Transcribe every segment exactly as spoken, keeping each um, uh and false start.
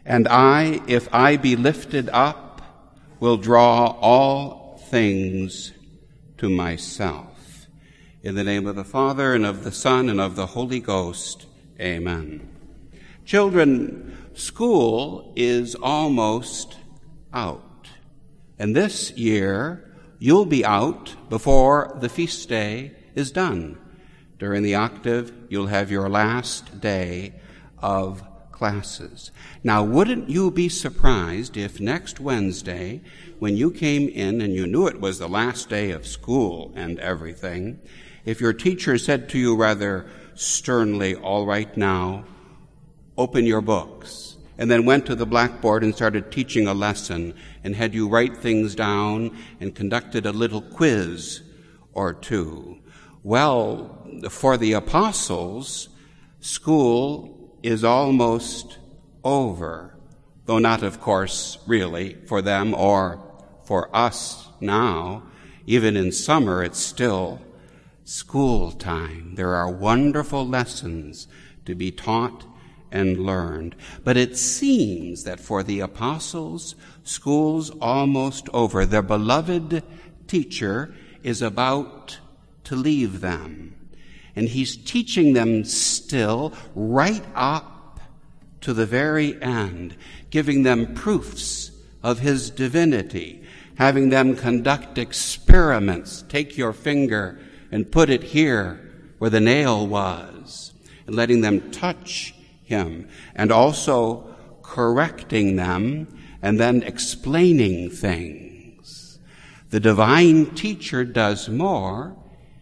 And I, if I be lifted up, will draw all things to myself. In the name of the Father, and of the Son, and of the Holy Ghost. Amen. Children, school is almost out. And this year, you'll be out before the feast day is done. During the octave, you'll have your last day of classes. Now, wouldn't you be surprised if next Wednesday, when you came in and you knew it was the last day of school and everything, if your teacher said to you rather sternly, all right now, open your books, and then went to the blackboard and started teaching a lesson and had you write things down and conducted a little quiz or two? Well, for the apostles, school is almost over, though not, of course, really for them or for us now. Even in summer, it's still school time. There are wonderful lessons to be taught and learned. But it seems that for the apostles, school's almost over. Their beloved teacher is about to leave them. And he's teaching them still right up to the very end, giving them proofs of his divinity, having them conduct experiments. Take your finger and put it here where the nail was, and letting them touch him, and also correcting them and then explaining things. The divine teacher does more.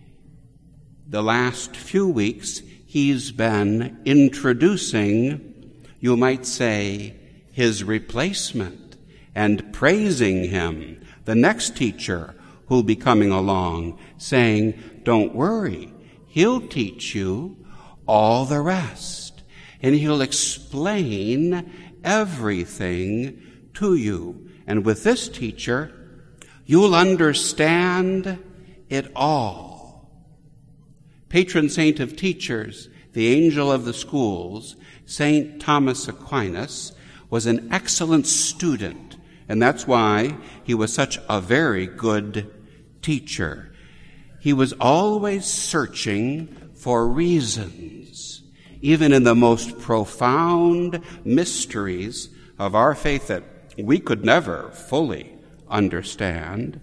The last few weeks, he's been introducing, you might say, his replacement and praising him, the next teacher who'll be coming along, saying, don't worry, he'll teach you all the rest, and he'll explain everything to you. And with this teacher, you'll understand it all. Patron saint of teachers, the angel of the schools, Saint Thomas Aquinas, was an excellent student, and that's why he was such a very good teacher. He was always searching for reasons, even in the most profound mysteries of our faith that we could never fully understand.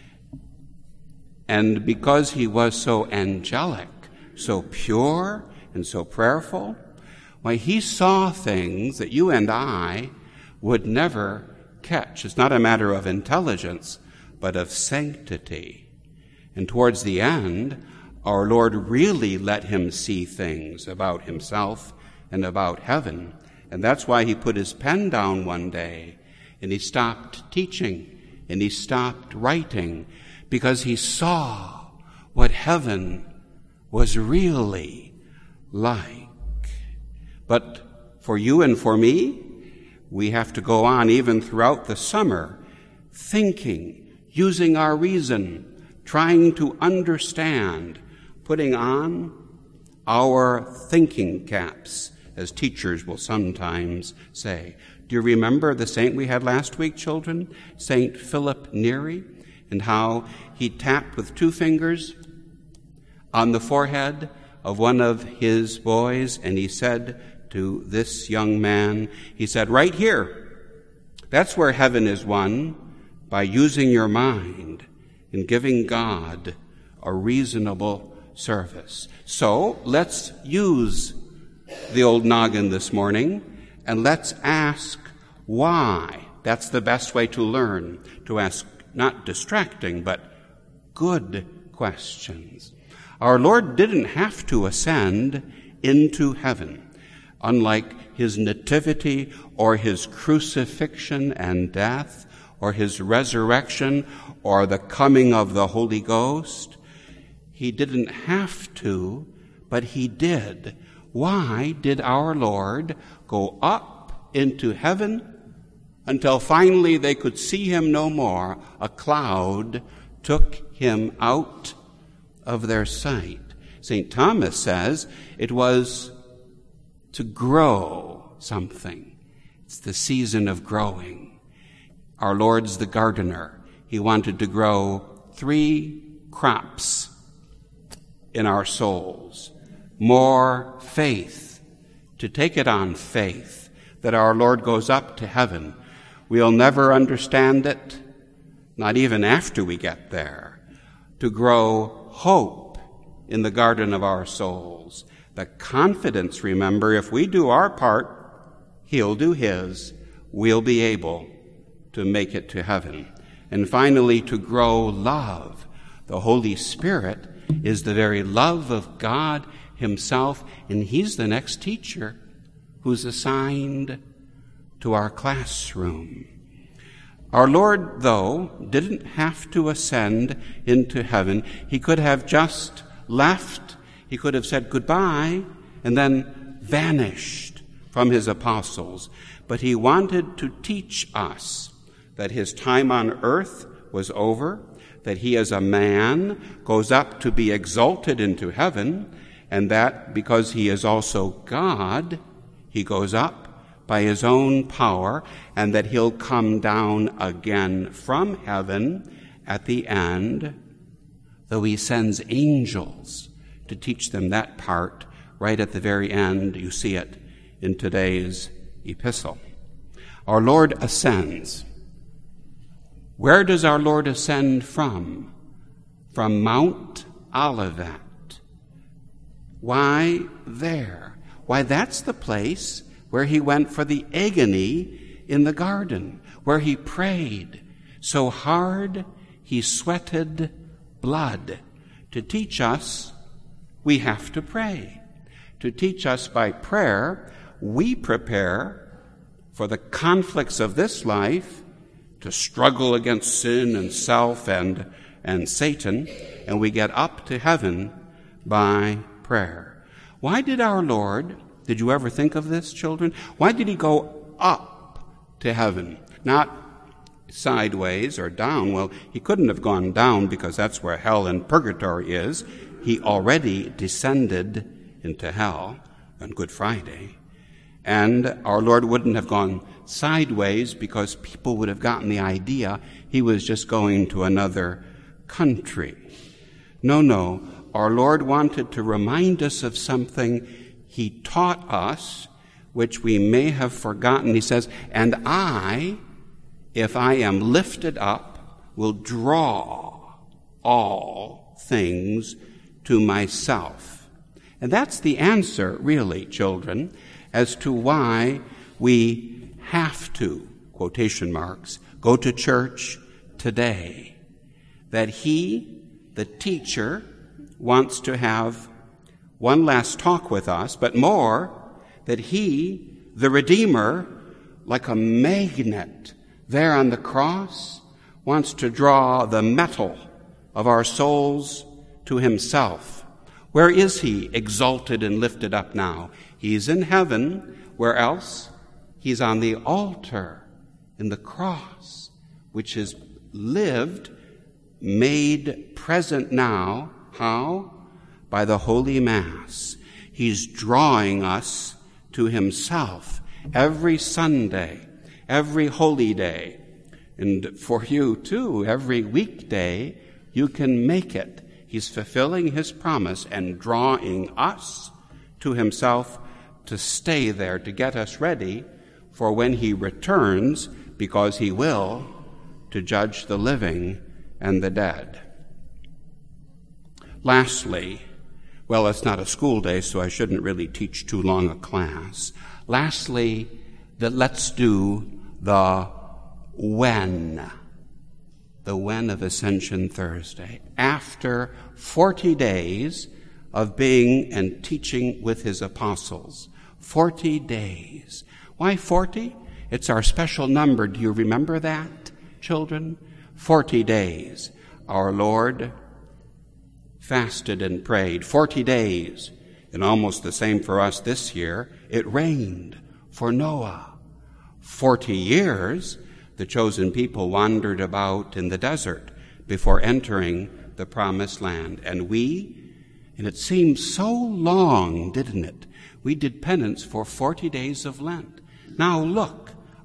And because he was so angelic, so pure, and so prayerful, why, he saw things that you and I would never catch. It's not a matter of intelligence, but of sanctity. And towards the end, our Lord really let him see things about himself and about heaven. And that's why he put his pen down one day, and he stopped teaching, and he stopped writing, because he saw what heaven was really like. But for you and for me, we have to go on even throughout the summer, thinking, using our reason, trying to understand, putting on our thinking caps, as teachers will sometimes say. Do you remember the saint we had last week, children? Saint Philip Neri? And how he tapped with two fingers on the forehead of one of his boys, and he said to this young man, he said, right here, that's where heaven is won, by using your mind and giving God a reasonable service. So let's use the old noggin this morning, and let's ask why. That's the best way to learn, to ask not distracting, but good questions. Our Lord didn't have to ascend into heaven, unlike his nativity or his crucifixion and death or his resurrection or the coming of the Holy Ghost. He didn't have to, but he did. Why did our Lord go up into heaven until finally they could see him no more? A cloud took him out of their sight. Saint Thomas says it was to grow something, It's the season of growing. Our Lord's the gardener. He wanted to grow three crops in our souls. More faith, to take it on faith, that our Lord goes up to heaven. We'll never understand it, not even after we get there. To grow hope in the garden of our souls. The confidence, remember, if we do our part, He'll do His. We'll be able to make it to heaven. And finally, to grow love. The Holy Spirit is the very love of God Himself, and He's the next teacher who's assigned to our classroom. Our Lord, though, didn't have to ascend into heaven. He could have just left. He could have said goodbye and then vanished from His apostles. But He wanted to teach us that His time on earth was over, that He as a man goes up to be exalted into heaven, and that because He is also God, He goes up by His own power, and that He'll come down again from heaven at the end, though He sends angels to teach them that part right at the very end. You see it in today's epistle. Our Lord ascends. Where does our Lord ascend from? From Mount Olivet. Why there? Why, that's the place where He went for the agony in the garden, where He prayed so hard He sweated blood. To teach us, we have to pray. To teach us by prayer, we prepare for the conflicts of this life, to struggle against sin and self and, and Satan, and we get up to heaven by prayer. Why did our Lord, did you ever think of this, children? Why did He go up to heaven? Not sideways or down. Well, He couldn't have gone down because that's where hell and purgatory is. He already descended into hell on Good Friday. And our Lord wouldn't have gone sideways because people would have gotten the idea He was just going to another country. No, no. Our Lord wanted to remind us of something He taught us, which we may have forgotten. He says, and I, if I am lifted up, will draw all things to myself. And that's the answer, really, children, as to why we have to, quotation marks, go to church today. That He, the teacher, wants to have one last talk with us, but more, that He, the Redeemer, like a magnet there on the cross, wants to draw the metal of our souls to Himself. Where is He exalted and lifted up now? He's in heaven. Where else? He's on the altar in the cross, which is lived, made present now. How? By the Holy Mass. He's drawing us to Himself every Sunday, every holy day. And for you, too, every weekday, you can make it. He's fulfilling His promise and drawing us to Himself to stay there, to get us ready for when He returns, because He will, to judge the living and the dead. Lastly, well, it's not a school day, so I shouldn't really teach too long a class. Lastly, that let's do the when. The when of Ascension Thursday. After forty days of being and teaching with His apostles. Forty days. Why forty? It's our special number. Do you remember that, children? Forty days. Our Lord fasted and prayed. Forty days. And almost the same for us this year. It rained for Noah. Forty years, the chosen people wandered about in the desert before entering the promised land. And we, and it seemed so long, didn't it? We did penance for forty days of Lent. Now look,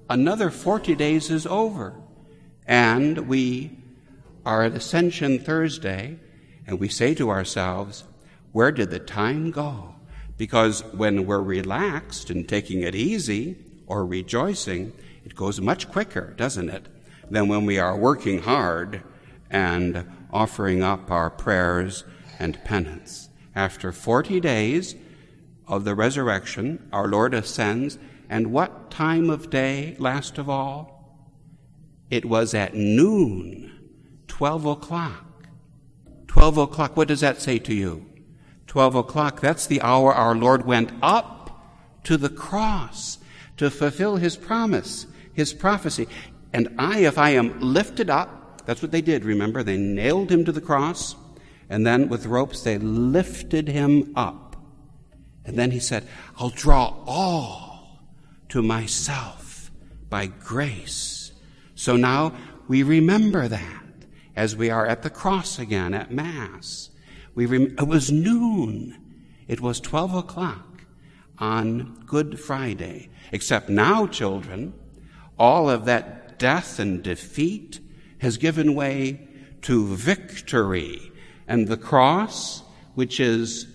another forty days is over. And we are at Ascension Thursday, and we say to ourselves, where did the time go? Because when we're relaxed and taking it easy or rejoicing, it goes much quicker, doesn't it, than when we are working hard and offering up our prayers and penance. After forty days of the resurrection, our Lord ascends, and what time of day, last of all? It was at noon, twelve o'clock. Twelve o'clock, what does that say to you? Twelve o'clock, that's the hour our Lord went up to the cross to fulfill his promise, his prophecy. And I, if I am lifted up, that's what they did, remember? They nailed him to the cross, and then with ropes they lifted him up. And then he said, I'll draw all to myself by grace. So now we remember that as we are at the cross again at Mass. We rem- it was noon. It was twelve o'clock on Good Friday. Except now, children, all of that death and defeat has given way to victory. And the cross, which is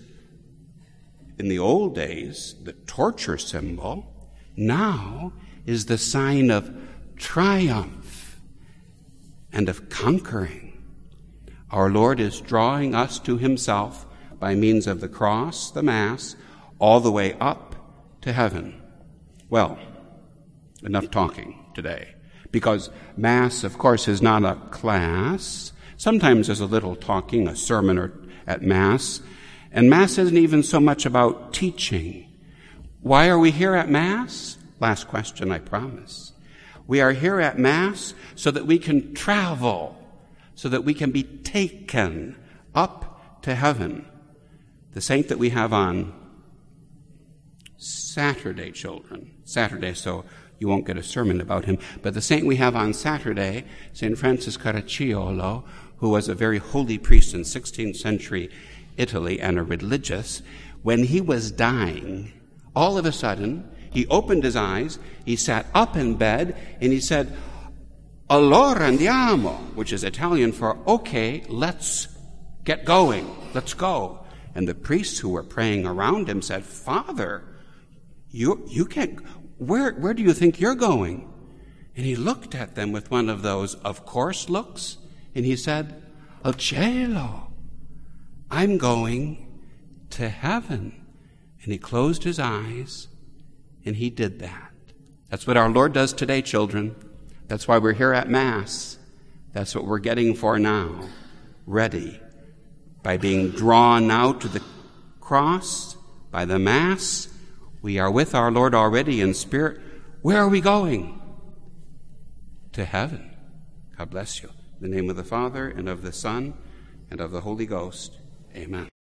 in the old days the torture symbol, now is the sign of triumph and of conquering. Our Lord is drawing us to himself by means of the cross, the Mass, all the way up to heaven. Well, enough talking today, because Mass, of course, is not a class. Sometimes there's a little talking, a sermon or at Mass, and Mass isn't even so much about teaching. Why are we here at Mass? Last question, I promise. We are here at Mass so that we can travel, so that we can be taken up to heaven. The saint that we have on Saturday, children, Saturday, so you won't get a sermon about him, but the saint we have on Saturday, Saint Francis Caracciolo, who was a very holy priest in sixteenth century Italy and a religious, when he was dying, all of a sudden, he opened his eyes, he sat up in bed, and he said, Allora andiamo, which is Italian for, okay, let's get going, let's go. And the priests who were praying around him said, Father, you you can't, where, where do you think you're going? And he looked at them with one of those of course looks, and he said, Al cielo, I'm going to heaven. And he closed his eyes, and he did that. That's what our Lord does today, children. That's why we're here at Mass. That's what we're getting for now. Ready. By being drawn now to the cross, by the Mass, we are with our Lord already in spirit. Where are we going? To heaven. God bless you. In the name of the Father, and of the Son, and of the Holy Ghost. Amen.